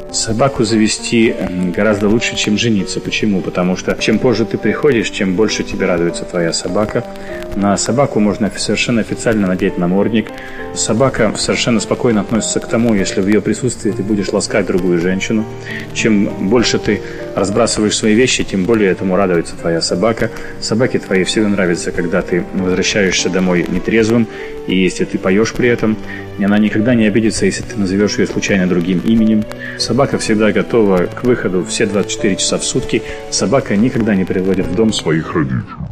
Собаку завести гораздо лучше, чем жениться. Почему? Потому что чем позже ты приходишь, чем больше тебе радуется твоя собака. На собаку можно совершенно официально надеть намордник. Собака совершенно спокойно относится к тому, если в ее присутствии ты будешь ласкать другую женщину. Чем больше ты разбрасываешь свои вещи, тем более этому радуется твоя собака. Собаке твоей всегда нравится, когда ты возвращаешься домой нетрезвым, и если ты поешь при этом, она никогда не обидится, если ты назовешь ее случайно другим именем. Собака всегда готова к выходу все 24 часа в сутки. Собака никогда не приводит в дом своих родителей.